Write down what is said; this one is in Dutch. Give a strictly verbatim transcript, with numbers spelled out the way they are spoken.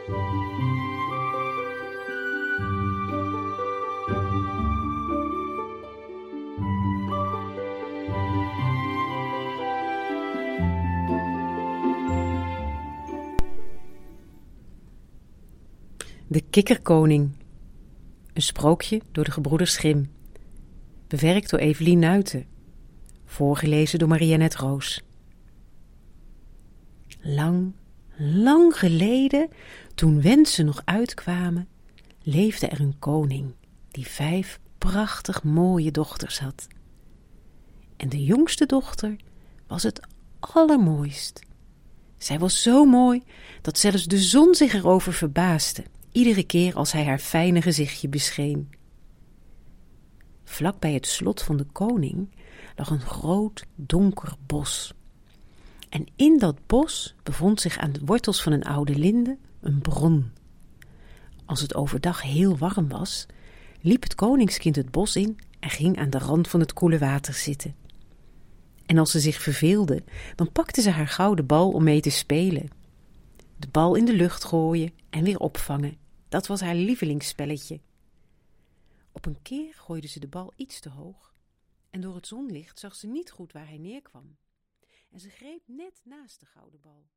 De Kikkerkoning. Een sprookje door de gebroeders Grimm. Bewerkt door Evelien Nuiten. Voorgelezen door Maria-Net Roos. Lang, lang geleden, toen wensen nog uitkwamen, leefde er een koning die vijf prachtig mooie dochters had. En de jongste dochter was het allermooist. Zij was zo mooi dat zelfs de zon zich erover verbaasde, iedere keer als hij haar fijne gezichtje bescheen. Vlak bij het slot van de koning lag een groot donker bos. En in dat bos bevond zich aan de wortels van een oude linde een bron. Als het overdag heel warm was, liep het koningskind het bos in en ging aan de rand van het koele water zitten. En als ze zich verveelde, dan pakte ze haar gouden bal om mee te spelen. De bal in de lucht gooien en weer opvangen, dat was haar lievelingsspelletje. Op een keer gooide ze de bal iets te hoog en door het zonlicht zag ze niet goed waar hij neerkwam. En ze greep net naast de gouden bal.